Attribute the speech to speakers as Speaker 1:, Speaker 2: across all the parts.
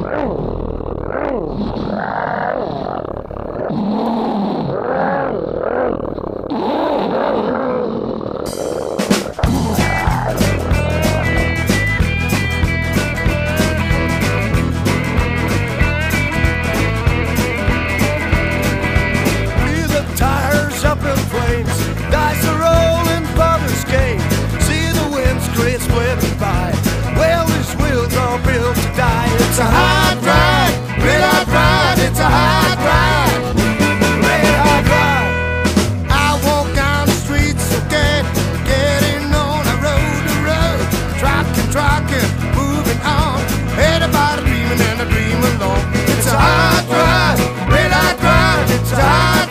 Speaker 1: It's a hot ride, red hot ride, it's a hot ride, red hot ride. I walk down the streets again, getting on the road, trocking, moving on. Everybody dreaming and I dream along. It's a hot ride, red hot ride, it's a hot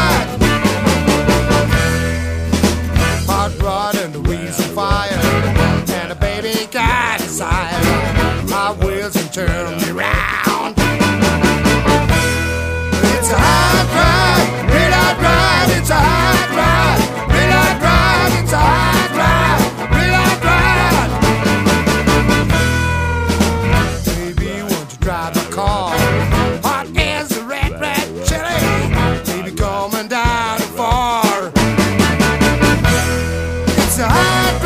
Speaker 1: ride. Hot rod and the wheels of fire, and a baby got inside. My wheels and turn me round. It's a hot ride, red hot ride, it's a hot ride, red hot ride, it's a hot ride, red hot ride. Baby, won't you drive my car? Hot as a red chili. Baby, coming down far. It's a hot ride.